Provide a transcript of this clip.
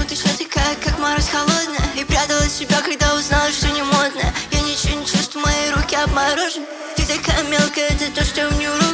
ты еще такая, как мороз холодная. И прятала себя, когда узнала, что не модная. Я ничего не чувствую, мои руки обморожены. Ты такая мелкая, это то, что мне в руку.